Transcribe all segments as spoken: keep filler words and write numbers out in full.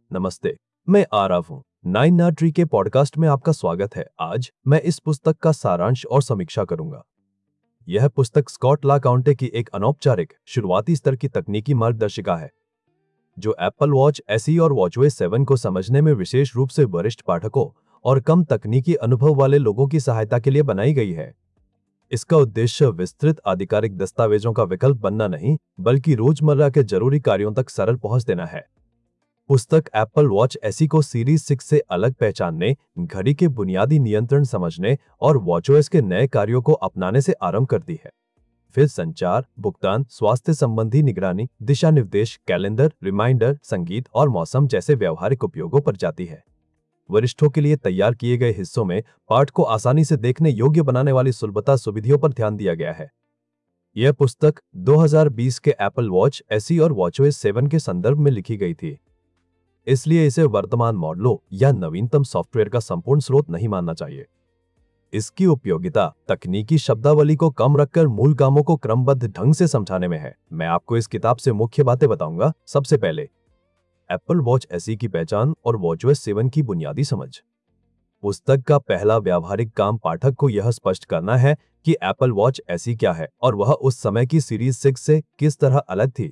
नमस्ते, मैं आरव हूँ। नाइन ना ट्री के पॉडकास्ट में आपका स्वागत है। आज मैं इस पुस्तक का सारांश और समीक्षा करूंगा। यह पुस्तक स्कॉट लाकाउंटे की एक अनौपचारिक शुरुआती स्तर की तकनीकी मार्गदर्शिका है, जो एप्पल वॉच एसई और वॉचओएस सेवन को समझने में विशेष रूप से वरिष्ठ पाठकों और कम तकनीकी अनुभव वाले लोगों की सहायता के लिए बनाई गई है। इसका उद्देश्य विस्तृत आधिकारिक दस्तावेजों का विकल्प बनना नहीं, बल्कि रोजमर्रा के जरूरी कार्यों तक सरल पहुंच देना है। पुस्तक एप्पल वॉच एसई को सीरीज सिक्स से अलग पहचानने, घड़ी के बुनियादी नियंत्रण समझने और वॉचओएस के नए कार्यों को अपनाने से आरंभ करती है। फिर संचार, भुगतान, स्वास्थ्य संबंधी निगरानी, दिशा निर्देश, कैलेंडर, रिमाइंडर, संगीत और मौसम जैसे व्यावहारिक उपयोगों पर जाती है। वरिष्ठों के लिए तैयार किए गए हिस्सों में पाठ को आसानी से देखने योग्य बनाने वाली सुलभता सुविधाओं पर ध्यान दिया गया है। यह पुस्तक दो हज़ार बीस के एप्पल वॉच एसई और वॉचओएस सेवन के संदर्भ में लिखी गई थी, इसलिए इसे वर्तमान मॉडलों या नवीनतम सॉफ्टवेयर का संपूर्ण स्रोत नहीं मानना चाहिए। इसकी उपयोगिता तकनीकी शब्दावली को कम रखकर मूल कामों को क्रमबद्ध ढंग से समझाने में है। मैं आपको इस किताब से मुख्य बातें बताऊंगा। सबसे पहले, एप्पल वॉच एसई की पहचान और वॉचओएस सेवन की बुनियादी समझ। पुस्तक का पहला व्यावहारिक काम पाठक को यह स्पष्ट करना है कि एप्पल वॉच एसई क्या है और वह उस समय की सीरीज सिक्स से किस तरह अलग थी।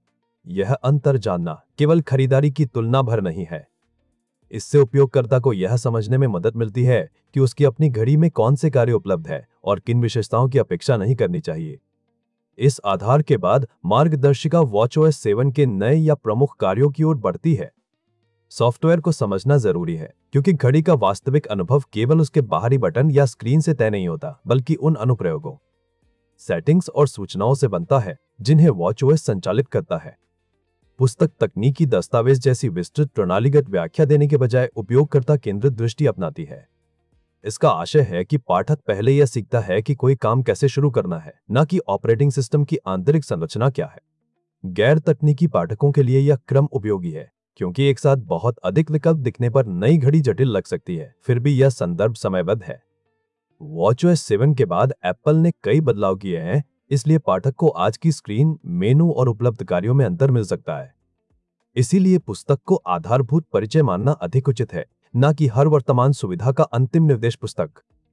यह अंतर जानना केवल खरीदारी की तुलना भर नहीं है। इससे उपयोगकर्ता को यह समझने में मदद मिलती है कि उसकी अपनी घड़ी में कौन से कार्य उपलब्ध है और किन विशेषताओं की अपेक्षा नहीं करनी चाहिए। इस आधार के बाद मार्गदर्शिका वॉचओएस सेवन के नए या प्रमुख कार्यों की ओर बढ़ती है। सॉफ्टवेयर को समझना जरूरी है, क्योंकि घड़ी का वास्तविक अनुभव केवल उसके बाहरी बटन या स्क्रीन से तय नहीं होता, बल्कि उन अनुप्रयोगों, सेटिंग्स और सूचनाओं से बनता है जिन्हें वॉचओएस संचालित करता है। पुस्तक तकनीकी दस्तावेज जैसी विस्तृत प्रणालीगत व्याख्या देने के बजाय उपयोगकर्ता केंद्रित दृष्टि अपनाती है। इसका आशय है कि पाठक पहले यह सीखता है कि कोई काम कैसे शुरू करना है, न कि ऑपरेटिंग सिस्टम की आंतरिक संरचना क्या है। गैर तकनीकी पाठकों के लिए यह क्रम उपयोगी है, क्योंकि एक साथ बहुत अधिक विकल्प दिखने पर नई घड़ी जटिल लग सकती है। फिर भी यह संदर्भ समयबद्ध है। वॉचओएस सेवन के बाद एप्पल ने कई बदलाव किए हैं, इसलिए पाठक को आज की स्क्रीन, मेनू और उपलब्ध कार्यों में अंतर मिल सकता है। इसीलिए पुस्तक को आधारभूत परिचय मानना अधिक उचित है, न कि हर वर्तमान सुविधा का अंतिम निर्देश पुस्तक।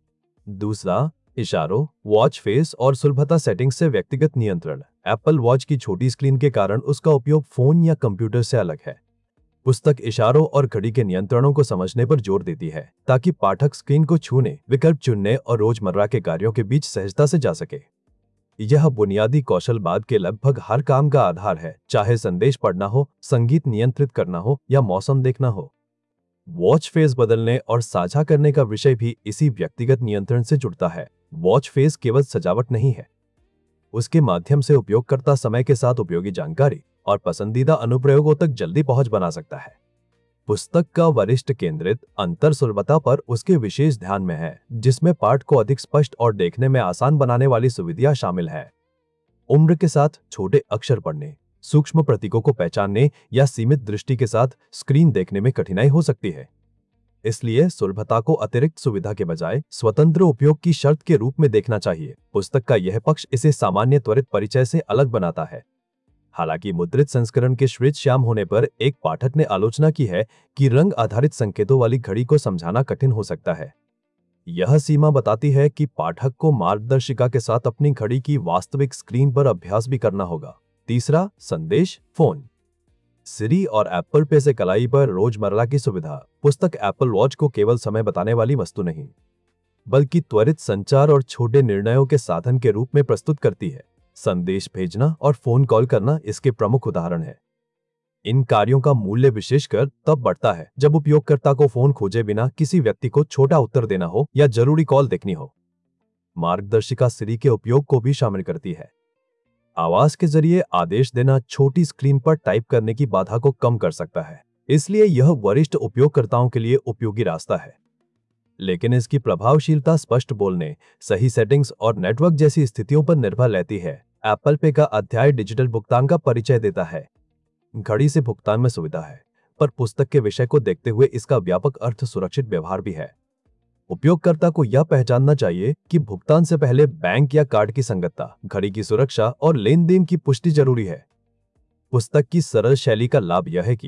दूसरा, इशारों, वॉच फेस और सुलभता सेटिंग्स से व्यक्तिगत नियंत्रण। एप्पल वॉच की छोटी स्क्रीन के कारण उसका उपयोग फोन या कंप्यूटर से अलग है। पुस्तक इशारों और घड़ी के नियंत्रणों को समझने पर जोर देती है, ताकि पाठक स्क्रीन को छूने, विकल्प चुनने और रोजमर्रा के कार्यों के बीच सहजता से जा सके। यह बुनियादी कौशल बाद के लगभग हर काम का आधार है, चाहे संदेश पढ़ना हो, संगीत नियंत्रित करना हो या मौसम देखना हो। वॉच फेस बदलने और साझा करने का विषय भी इसी व्यक्तिगत नियंत्रण से जुड़ता है। वॉच फेस केवल सजावट नहीं है, उसके माध्यम से उपयोगकर्ता समय के साथ उपयोगी जानकारी और पसंदीदा अनुप्रयोगों तक जल्दी पहुंच बना सकता है। पुस्तक का वरिष्ठ केंद्रित अंतर सुलभता पर उसके विशेष ध्यान में है, जिसमें पाठ को अधिक स्पष्ट और देखने में आसान बनाने वाली सुविधाएं शामिल है। उम्र के साथ छोटे अक्षर पढ़ने, सूक्ष्म प्रतीकों को पहचानने या सीमित दृष्टि के साथ स्क्रीन देखने में कठिनाई हो सकती है। इसलिए सुलभता को अतिरिक्त सुविधा के बजाय स्वतंत्र उपयोग की शर्त के रूप में देखना चाहिए। पुस्तक का यह पक्ष इसे सामान्य त्वरित परिचय से अलग बनाता है। हालांकि मुद्रित संस्करण के श्वेत श्याम होने पर एक पाठक ने आलोचना की है कि रंग आधारित संकेतों वाली घड़ी को समझाना कठिन हो सकता है। यह सीमा बताती है कि पाठक को मार्गदर्शिका के साथ अपनी घड़ी की वास्तविक स्क्रीन पर अभ्यास भी करना होगा। तीसरा, संदेश, फोन, सिरी और एप्पल पे से कलाई पर रोजमर्रा की सुविधा। पुस्तक एप्पल वॉच को केवल समय बताने वाली वस्तु नहीं, बल्कि त्वरित संचार और छोटे निर्णयों के साधन के रूप में प्रस्तुत करती है। संदेश भेजना और फोन कॉल करना इसके प्रमुख उदाहरण है। इन कार्यों का मूल्य विशेषकर तब बढ़ता है जब उपयोगकर्ता को फोन खोजे बिना किसी व्यक्ति को छोटा उत्तर देना हो या जरूरी कॉल देखनी हो। मार्गदर्शिका सिरी के उपयोग को भी शामिल करती है। आवाज के जरिए आदेश देना छोटी स्क्रीन पर टाइप करने की बाधा को कम कर सकता है, इसलिए यह वरिष्ठ उपयोगकर्ताओं के लिए उपयोगी रास्ता है। लेकिन इसकी प्रभावशीलता स्पष्ट बोलने, सही सेटिंग्स और नेटवर्क जैसी स्थितियों पर निर्भर रहती है। एप्पल पे का अध्याय डिजिटल भुगतान का परिचय देता है। घड़ी से भुगतान में सुविधा है, पर पुस्तक के विषय को देखते हुए इसका व्यापक अर्थ सुरक्षित व्यवहार भी है। उपयोगकर्ता को यह पहचानना चाहिए कि भुगतान से पहले बैंक या कार्ड की संगतता, घड़ी की सुरक्षा और लेन देन की पुष्टि जरूरी है। पुस्तक की सरल शैली का लाभ यह है कि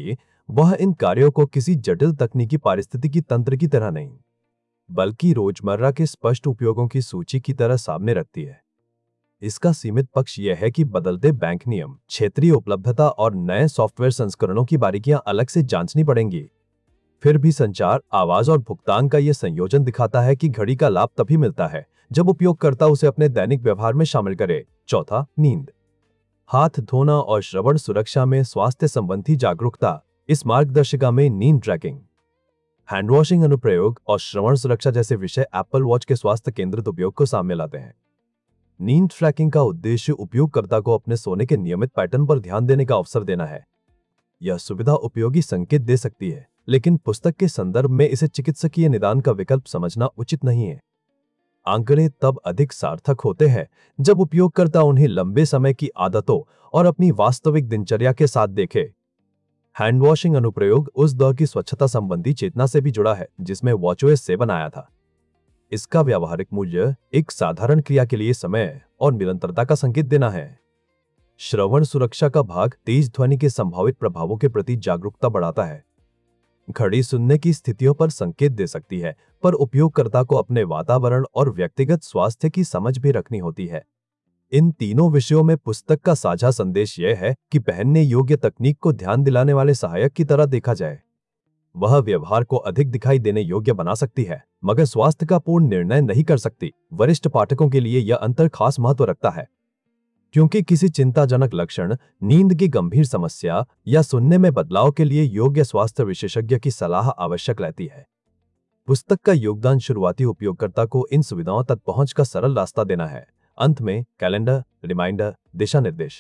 वह इन कार्यों को किसी जटिल तकनीकी पारिस्थितिकी तंत्र की तरह नहीं, बल्कि रोजमर्रा के स्पष्ट उपयोगों की सूची की तरह सामने रखती है। इसका सीमित पक्ष यह है कि बदलते बैंक नियम, क्षेत्रीय उपलब्धता और नए सॉफ्टवेयर संस्करणों की बारीकियां अलग से जांचनी पड़ेंगी। फिर भी संचार, आवाज और भुगतान का यह संयोजन दिखाता है कि घड़ी का लाभ तभी मिलता है जब उपयोगकर्ता उसे अपने दैनिक व्यवहार में शामिल करे। चौथा, नींद, हाथ धोना और श्रवण सुरक्षा में स्वास्थ्य संबंधी जागरूकता। इस मार्गदर्शिका में नींद ट्रैकिंग, हैंड वॉशिंग अनुप्रयोग और श्रवण सुरक्षा जैसे विषय एप्पल वॉच के स्वास्थ्य केंद्रित उपयोग को सामने लाते हैं। नींद ट्रैकिंग का उद्देश्य उपयोगकर्ता को अपने सोने के नियमित पैटर्न पर ध्यान देने का अवसर देना है। यह सुविधा उपयोगी संकेत दे सकती है, लेकिन पुस्तक के संदर्भ में इसे चिकित्सकीय निदान का विकल्प समझना उचित नहीं है। आंकड़े तब अधिक सार्थक होते हैं जब उपयोगकर्ता उन्हें लंबे समय की आदतों और अपनी वास्तविक दिनचर्या के साथ देखे। हैंड वॉशिंग अनुप्रयोग उस दौर की स्वच्छता संबंधी चेतना से भी जुड़ा है जिसमें वॉचओएस सेवन आया था। इसका व्यावहारिक मूल्य एक साधारण क्रिया के लिए समय और निरंतरता का संकेत देना है। श्रवण सुरक्षा का भाग तेज ध्वनि के संभावित प्रभावों के प्रति जागरूकता बढ़ाता है। घड़ी सुनने की स्थितियों पर संकेत दे सकती है, पर उपयोगकर्ता को अपने वातावरण और व्यक्तिगत स्वास्थ्य की समझ भी रखनी होती है। इन तीनों विषयों में पुस्तक का साझा संदेश यह है कि पहनने योग्य तकनीक को ध्यान दिलाने वाले सहायक की तरह देखा जाए। वह व्यवहार को अधिक दिखाई देने योग्य बना सकती है, मगर स्वास्थ्य का पूर्ण निर्णय नहीं कर सकती। वरिष्ठ पाठकों के लिए यह अंतर खास महत्व रखता है, क्योंकि किसी चिंताजनक लक्षण, नींद की गंभीर समस्या या सुनने में बदलाव के लिए योग्य स्वास्थ्य विशेषज्ञ की सलाह आवश्यक रहती है। पुस्तक का योगदान शुरुआती उपयोगकर्ता को इन सुविधाओं तक पहुंच का सरल रास्ता देना है। अंत में कैलेंडर, रिमाइंडर, दिशा निर्देश,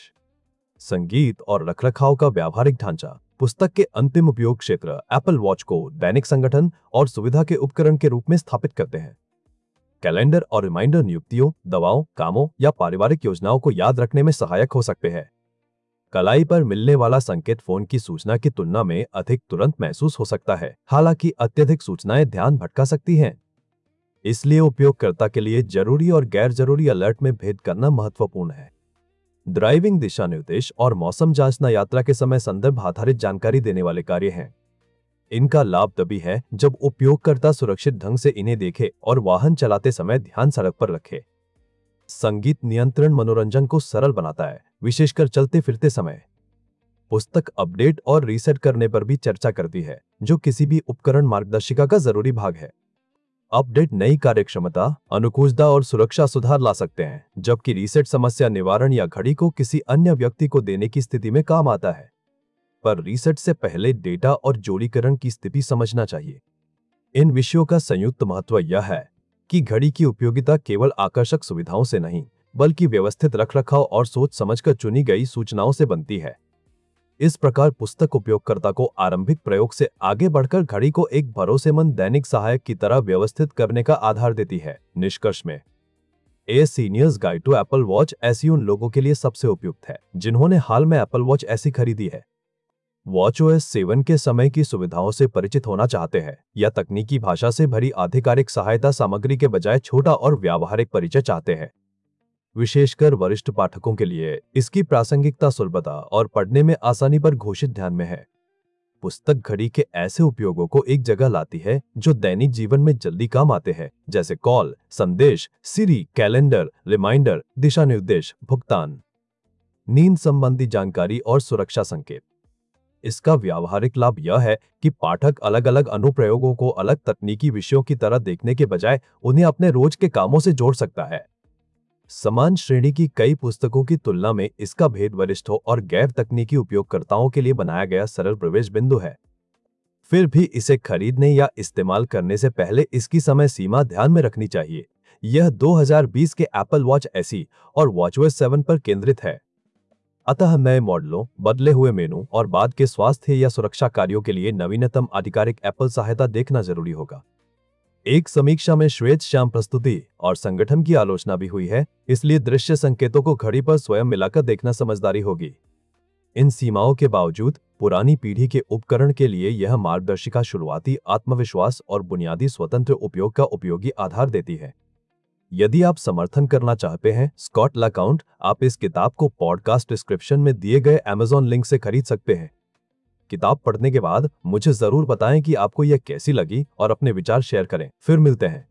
संगीत और रखरखाव का व्यावहारिक ढांचा। पुस्तक के अंतिम उपयोग क्षेत्र एप्पल वॉच को दैनिक संगठन और सुविधा के उपकरण के रूप में स्थापित करते हैं। कैलेंडर और रिमाइंडर नियुक्तियों, दवाओं, कामों या पारिवारिक योजनाओं को याद रखने में सहायक हो सकते हैं। कलाई पर मिलने वाला संकेत फोन की सूचना की तुलना में अधिक तुरंत महसूस हो सकता है, हालांकि अत्यधिक सूचनाएं ध्यान भटका सकती हैं। इसलिए उपयोगकर्ता के लिए जरूरी और गैर जरूरी अलर्ट में भेद करना महत्वपूर्ण है। ड्राइविंग दिशा निर्देश और मौसम जांचना यात्रा के समय संदर्भ आधारित जानकारी देने वाले कार्य हैं। इनका लाभ तभी है जब उपयोगकर्ता सुरक्षित ढंग से इन्हें देखे और वाहन चलाते समय ध्यान सड़क पर रखे। संगीत नियंत्रण मनोरंजन को सरल बनाता है, विशेषकर चलते फिरते समय। पुस्तक अपडेट और रीसेट करने पर भी चर्चा करती है, जो किसी भी उपकरण मार्गदर्शिका का जरूरी भाग है। अपडेट नई कार्यक्षमता, अनुकूलता और सुरक्षा सुधार ला सकते हैं, जबकि रीसेट समस्या निवारण या घड़ी को किसी अन्य व्यक्ति को देने की स्थिति में काम आता है। पर रीसेट से पहले डेटा और जोड़ीकरण की स्थिति समझना चाहिए। इन विषयों का संयुक्त महत्व यह है कि घड़ी की उपयोगिता केवल आकर्षक सुविधाओं से नहीं, बल्कि व्यवस्थित रखरखाव और सोच समझकर चुनी गई सूचनाओं से बनती है। इस प्रकार पुस्तक उपयोगकर्ता को आरंभिक प्रयोग से आगे बढ़कर घड़ी को एक भरोसेमंद दैनिक सहायक की तरह व्यवस्थित करने का आधार देती है। निष्कर्ष में, a senior's guide to Apple Watch ऐसी उन लोगों के लिए सबसे उपयुक्त है जिन्होंने हाल में एप्पल वॉच ऐसी खरीदी है, वॉचओएस सेवन के समय की सुविधाओं से परिचित होना चाहते हैं, या तकनीकी भाषा से भरी आधिकारिक सहायता सामग्री के बजाय छोटा और व्यावहारिक परिचय चाहते हैं। विशेषकर वरिष्ठ पाठकों के लिए इसकी प्रासंगिकता सुलभता और पढ़ने में आसानी पर घोषित ध्यान में है। पुस्तक घड़ी के ऐसे उपयोगों को एक जगह लाती है जो दैनिक जीवन में जल्दी काम आते हैं, जैसे कॉल, संदेश, सिरी, कैलेंडर, रिमाइंडर, दिशा निर्देश, भुगतान, नींद संबंधी जानकारी और सुरक्षा संकेत। इसका व्यावहारिक लाभ यह है कि पाठक अलग अलग अनुप्रयोगों को अलग तकनीकी विषयों की तरह देखने के बजाय उन्हें अपने रोज के कामों से जोड़ सकता है। समान श्रेणी की कई पुस्तकों की तुलना में इसका भेद वरिष्ठों और गैर तकनीकी उपयोगकर्ताओं के लिए बनाया गया सरल प्रवेश बिंदु है। फिर भी इसे खरीदने या इस्तेमाल करने से पहले इसकी समय सीमा ध्यान में रखनी चाहिए। यह दो हज़ार बीस के एप्पल वॉच एसी और वॉचओएस सेवन पर केंद्रित है, अतः नए मॉडलों, बदले हुए मेनू और बाद के स्वास्थ्य या सुरक्षा कार्यों के लिए नवीनतम आधिकारिक एप्पल सहायता देखना जरूरी होगा। एक समीक्षा में श्वेत श्याम प्रस्तुति और संगठन की आलोचना भी हुई है, इसलिए दृश्य संकेतों को घड़ी पर स्वयं मिलाकर देखना समझदारी होगी। इन सीमाओं के बावजूद पुरानी पीढ़ी के उपकरण के लिए यह मार्गदर्शिका शुरुआती आत्मविश्वास और बुनियादी स्वतंत्र उपयोग का उपयोगी आधार देती है। यदि आप समर्थन करना चाहते हैं स्कॉट लाकाउंट, आप इस किताब को पॉडकास्ट डिस्क्रिप्शन में दिए गए अमेज़न लिंक से खरीद सकते हैं। किताब पढ़ने के बाद मुझे जरूर बताएं कि आपको यह कैसी लगी और अपने विचार शेयर करें। फिर मिलते हैं।